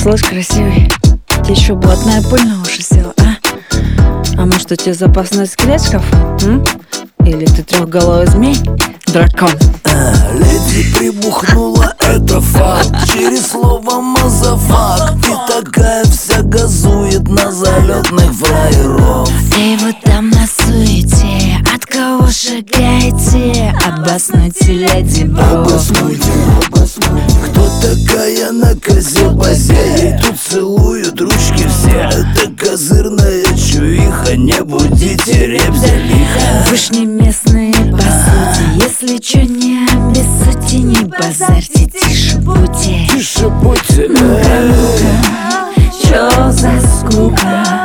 Слышь, красивый, тебе еще блатная пыль на уши села, а? А может, у тебя запасной скелет в шкафу? Или ты трехголовый змей? Дракон. Леди прибухнула, это факт. Через слово мазафак. И такая вся газует на залетных фраеров. Эй, вы там на суете, от кого шагаете? Обоснуйте, леди бро. Обоснуйте, кто такая на козе-базе? Ей тут целуют ручки все. Это козырная чуиха, не будите ребзя лиха. Вы ж не местные по сути, если чё не обессудьте, не базарьте, тише будьте. Тише будьте. Чё за скука?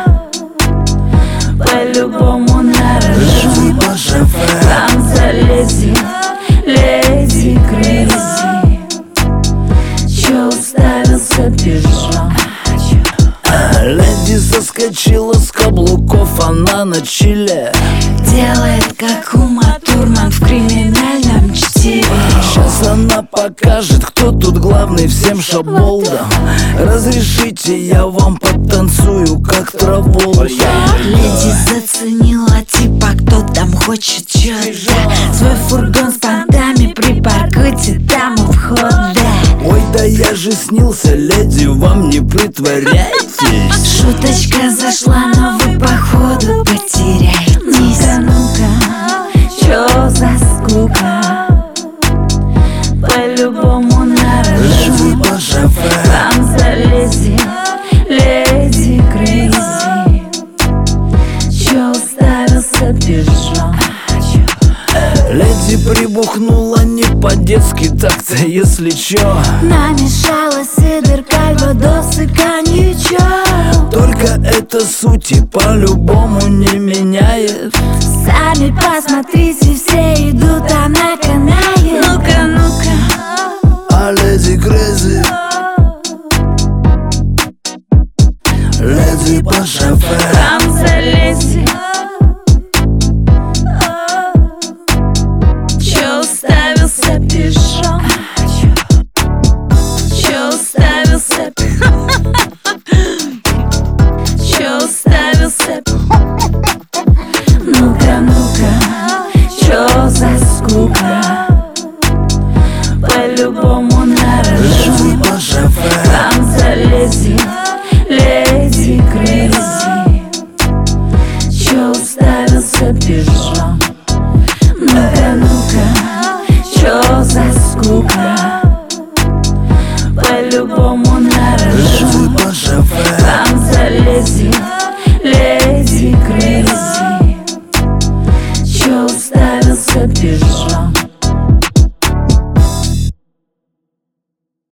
По-любому нарожу. Там залезет леди Крейзи. Чё уставился пижон? Леди соскочила с каблуков, она на чиле. Делает как Ума Турман в криминальном чтиве. Сейчас она покажет, кто тут главный всем шаболдам. Разрешите, я вам потанцую, как Траволта. Леди заценила, типа, кто там хочет чё-то. Свой фургон с понтами припаркуйте там у входа. Ой, да я же снился, леди, вам не притворяйтесь. Шуточка зашла, но вы походу потеряетесь. Ну-ка, чё за скука? По-любому нарожу. Там залезет леди Крейзи. Чё уставился пижон? Леди прибухнула не по-детски так-то, если чё. Намешала сидр, кальвадос и коньячок. Только это сути по-любому не меняет. Сами посмотрите, все идут, она канает. Ну-ка, А леди Крейзи, леди по шофе. там залезет. Чё уставился пижон? Чё уставился? Чё уставился? Ну-ка, чё за скука? По-любому нарожу. Там залезет леди Крейзи. Чё уставился пижон? Ну-ка, чё за скука? По-любому нарожу.